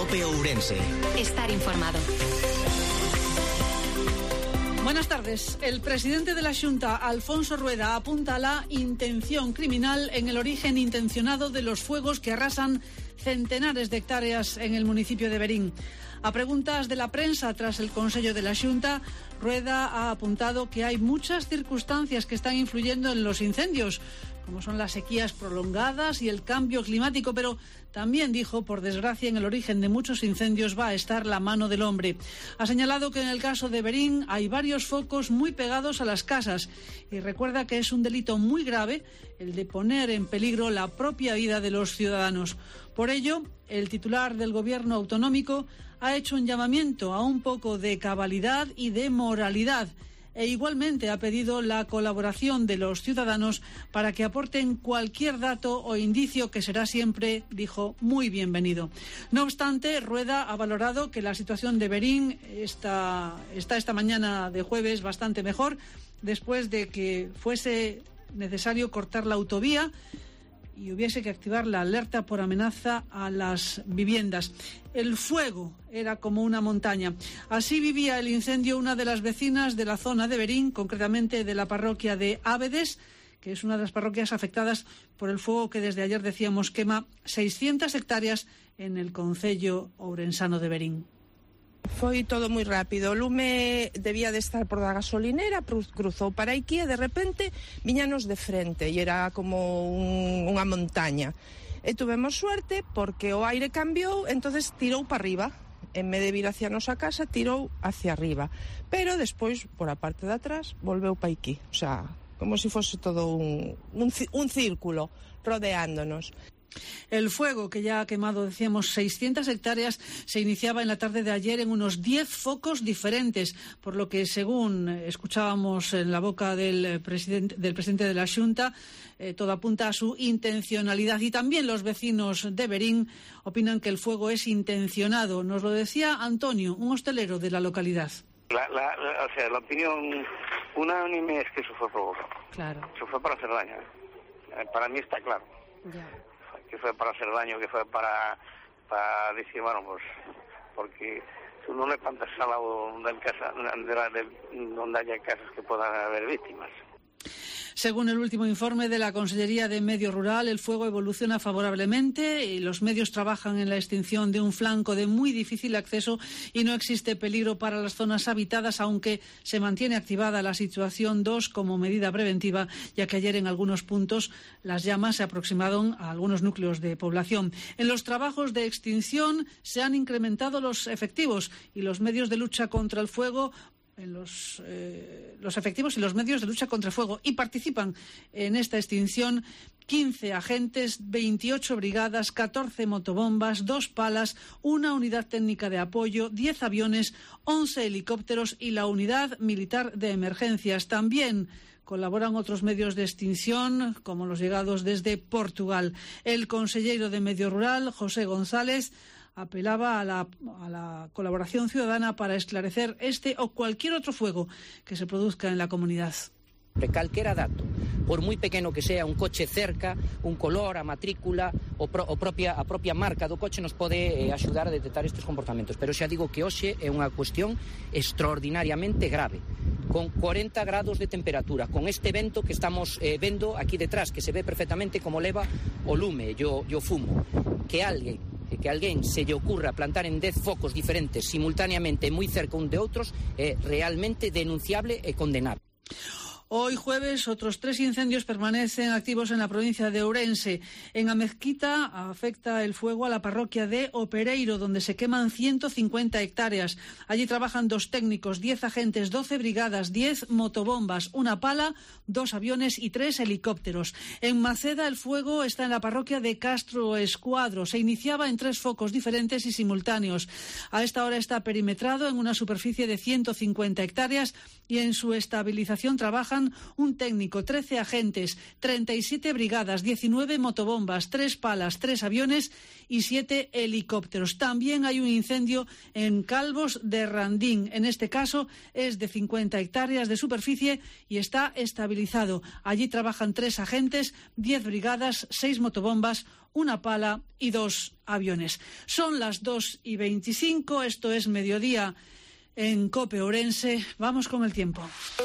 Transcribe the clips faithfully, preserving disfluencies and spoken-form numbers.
Cope Ourense. Estar informado. Buenas tardes. El presidente de la Xunta, Alfonso Rueda, apunta a la intención criminal en el origen intencionado de los fuegos que arrasan centenares de hectáreas en el municipio de Verín. A preguntas de la prensa tras el Consello de la Xunta, Rueda ha apuntado que hay muchas circunstancias que están influyendo en los incendios, como son las sequías prolongadas y el cambio climático, pero también dijo, por desgracia, en el origen de muchos incendios va a estar la mano del hombre. Ha señalado que en el caso de Verín hay varios focos muy pegados a las casas y recuerda que es un delito muy grave el de poner en peligro la propia vida de los ciudadanos. Por ello, el titular del Gobierno autonómico ha hecho un llamamiento a un poco de cabalidad y de moralidad. E igualmente ha pedido la colaboración de los ciudadanos para que aporten cualquier dato o indicio que será siempre, dijo, muy bienvenido. No obstante, Rueda ha valorado que la situación de Verín está, está esta mañana de jueves bastante mejor, después de que fuese necesario cortar la autovía y hubiese que activar la alerta por amenaza a las viviendas. El fuego era como una montaña. Así vivía el incendio una de las vecinas de la zona de Verín, concretamente de la parroquia de Ábedes, que es una de las parroquias afectadas por el fuego que desde ayer, decíamos, quema seiscientas hectáreas en el concello ourensano de Verín. Foi todo moi rápido. O lume debía de estar por da gasolinera, cruzou para aquí e de repente viñanos de frente e era como un, unha montaña. E tuvemos suerte porque o aire cambiou, entonces tirou para arriba. En vez de vir hacia a nosa casa, tirou hacia arriba. Pero despois, por a parte de atrás, volveu para aquí. O sea, como se si fose todo un, un, un círculo rodeándonos. El fuego, que ya ha quemado, decíamos, seiscientas hectáreas, se iniciaba en la tarde de ayer en unos diez focos diferentes, por lo que, según escuchábamos en la boca del presidente, del presidente de la Xunta, eh, todo apunta a su intencionalidad. Y también los vecinos de Verín opinan que el fuego es intencionado. Nos lo decía Antonio, un hostelero de la localidad. La, la, la, o sea, la opinión unánime es que eso fue provocado. Claro. Eso fue para hacer daño. Eh, para mí está claro. Ya. Que fue para hacer daño, que fue para, para decir, bueno, pues, porque tú no le plantas al lado del casa, de la, de, donde haya casas que puedan haber víctimas. Según el último informe de la Consellería de Medio Rural, el fuego evoluciona favorablemente y los medios trabajan en la extinción de un flanco de muy difícil acceso y no existe peligro para las zonas habitadas, aunque se mantiene activada la situación dos como medida preventiva, ya que ayer en algunos puntos las llamas se aproximaron a algunos núcleos de población. En los trabajos de extinción se han incrementado los efectivos y los medios de lucha contra el fuego en los, eh, los efectivos y los medios de lucha contra el fuego, y participan en esta extinción quince agentes, veintiocho brigadas, catorce motobombas, dos palas, una unidad técnica de apoyo, diez aviones, once helicópteros y la unidad militar de emergencias. También colaboran otros medios de extinción, como los llegados desde Portugal. El consejero de Medio Rural, José González, apelaba a la, a la colaboración ciudadana para esclarecer este o cualquier otro fuego que se produzca en la comunidad. Calquera dato, por moi pequeno que sea, un coche cerca, un color, a matrícula, o, pro, o propia, a propia marca do coche nos pode eh, axudar a detectar estes comportamentos. Pero xa digo que hoxe é unha cuestión extraordinariamente grave, con cuarenta grados de temperatura, con este vento que estamos eh, vendo aquí detrás, que se ve perfectamente como leva o lume e o, o fumo. Que alguén que alguén se lle ocurra plantar en dez focos diferentes simultáneamente moi cerca un de outros é realmente denunciable e condenable. Hoy jueves otros tres incendios permanecen activos en la provincia de Ourense. En Amezquita afecta el fuego a la parroquia de Opereiro, donde se queman ciento cincuenta hectáreas. Allí trabajan dos técnicos, diez agentes, doce brigadas, diez motobombas, una pala, dos aviones y tres helicópteros. En Maceda el fuego está en la parroquia de Castro Escuadro. Se iniciaba en tres focos diferentes y simultáneos. A esta hora está perimetrado en una superficie de ciento cincuenta hectáreas y en su estabilización trabajan trabajan un técnico, trece agentes, treinta y siete brigadas, diecinueve motobombas, tres palas, tres aviones y siete helicópteros. También hay un incendio en Calvos de Randín. En este caso es de cincuenta hectáreas de superficie y está estabilizado. Allí trabajan tres agentes, diez brigadas, seis motobombas, una pala y dos aviones. Son las dos y veinticinco, esto es Mediodía en COPE Ourense. Vamos con el tiempo.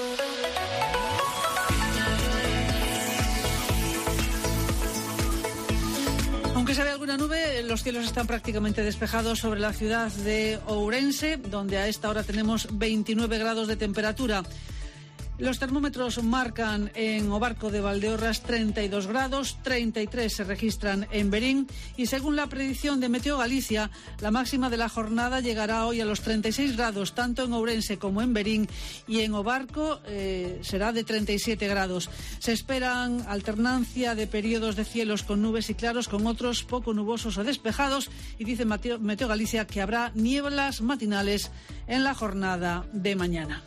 Aunque se ve alguna nube, los cielos están prácticamente despejados sobre la ciudad de Ourense, donde a esta hora tenemos veintinueve grados de temperatura. Los termómetros marcan en Obarco de Valdeorras treinta y dos grados, treinta y tres se registran en Berín y según la predicción de Meteo Galicia, la máxima de la jornada llegará hoy a los treinta y seis grados, tanto en Ourense como en Berín, y en Obarco eh, será de treinta y siete grados. Se esperan alternancia de periodos de cielos con nubes y claros, con otros poco nubosos o despejados, y dice Meteo, Meteo Galicia que habrá nieblas matinales en la jornada de mañana.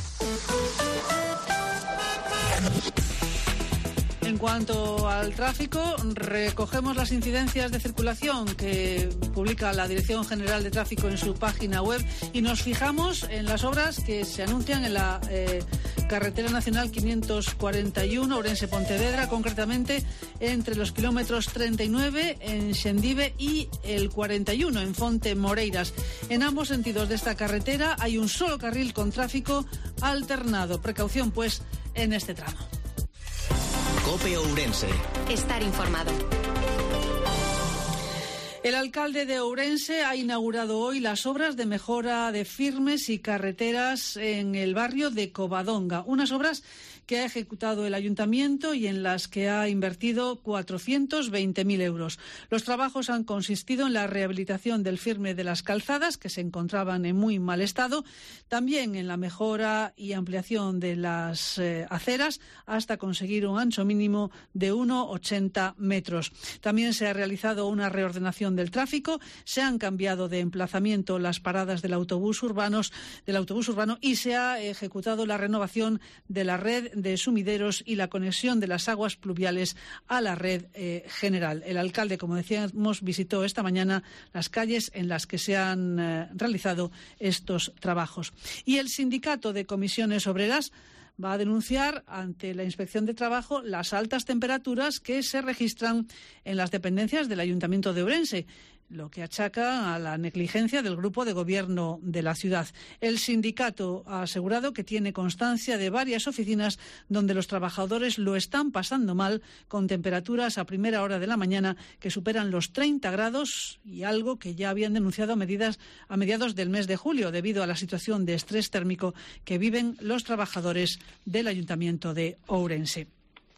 En cuanto al tráfico, recogemos las incidencias de circulación que publica la Dirección General de Tráfico en su página web y nos fijamos en las obras que se anuncian en la eh, Carretera Nacional quinientos cuarenta y uno Ourense-Pontevedra, concretamente entre los kilómetros treinta y nueve en Xendive y el cuarenta y uno en Fonte Moreiras. En ambos sentidos de esta carretera hay un solo carril con tráfico alternado. Precaución, pues, en este tramo. COPE Ourense. Estar informado. El alcalde de Ourense ha inaugurado hoy las obras de mejora de firmes y carreteras en el barrio de Covadonga. Unas obras que ha ejecutado el ayuntamiento y en las que ha invertido cuatrocientos veinte mil euros. Los trabajos han consistido en la rehabilitación del firme de las calzadas, que se encontraban en muy mal estado, también en la mejora y ampliación de las eh, aceras hasta conseguir un ancho mínimo de uno coma ochenta metros. También se ha realizado una reordenación del tráfico, se han cambiado de emplazamiento las paradas del autobús urbanos, del autobús urbano y se ha ejecutado la renovación de la red de sumideros y la conexión de las aguas pluviales a la red eh, general. El alcalde, como decíamos, visitó esta mañana las calles en las que se han eh, realizado estos trabajos. Y el sindicato de comisiones obreras va a denunciar ante la Inspección de Trabajo las altas temperaturas que se registran en las dependencias del Ayuntamiento de Ourense, lo que achaca a la negligencia del grupo de gobierno de la ciudad. El sindicato ha asegurado que tiene constancia de varias oficinas donde los trabajadores lo están pasando mal, con temperaturas a primera hora de la mañana que superan los treinta grados y algo que ya habían denunciado a, medidas, a mediados del mes de julio debido a la situación de estrés térmico que viven los trabajadores del Ayuntamiento de Ourense.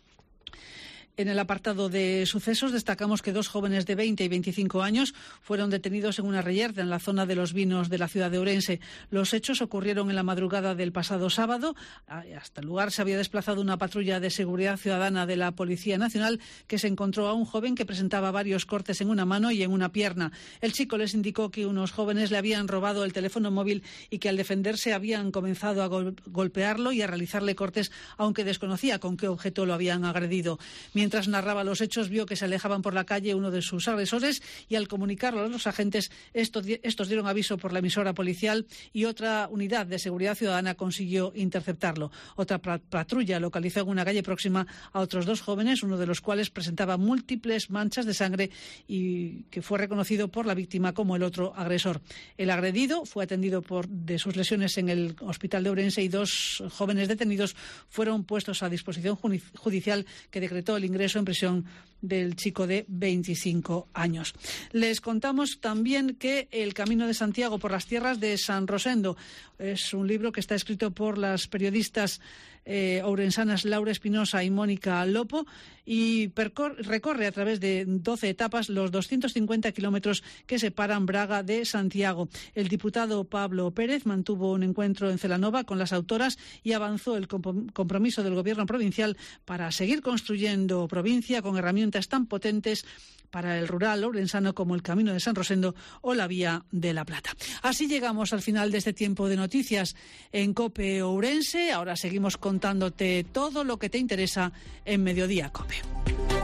En el apartado de sucesos destacamos que dos jóvenes de veinte y veinticinco años fueron detenidos en una reyerta en la zona de Los Vinos de la ciudad de Ourense. Los hechos ocurrieron en la madrugada del pasado sábado. Hasta el lugar se había desplazado una patrulla de seguridad ciudadana de la Policía Nacional que se encontró a un joven que presentaba varios cortes en una mano y en una pierna. El chico les indicó que unos jóvenes le habían robado el teléfono móvil y que al defenderse habían comenzado a gol- golpearlo y a realizarle cortes, aunque desconocía con qué objeto lo habían agredido. Mientras narraba los hechos, vio que se alejaban por la calle uno de sus agresores y al comunicarlo a los agentes, estos, estos dieron aviso por la emisora policial y otra unidad de seguridad ciudadana consiguió interceptarlo. Otra patrulla localizó en una calle próxima a otros dos jóvenes, uno de los cuales presentaba múltiples manchas de sangre y que fue reconocido por la víctima como el otro agresor. El agredido fue atendido por de sus lesiones en el hospital de Ourense y dos jóvenes detenidos fueron puestos a disposición judicial que decretó el ingreso en prisión del chico de veinticinco años. Les contamos también que El Camino de Santiago por las tierras de San Rosendo es un libro que está escrito por las periodistas eh, ourensanas Laura Espinosa y Mónica Lopo y percor- recorre a través de doce etapas los doscientos cincuenta kilómetros que separan Braga de Santiago. El diputado Pablo Pérez mantuvo un encuentro en Celanova con las autoras y avanzó el comp- compromiso del gobierno provincial para seguir construyendo o provincia con herramientas tan potentes para el rural ourensano como el Camino de San Rosendo o la Vía de la Plata. Así llegamos al final de este tiempo de noticias en COPE Ourense. Ahora seguimos contándote todo lo que te interesa en Mediodía COPE.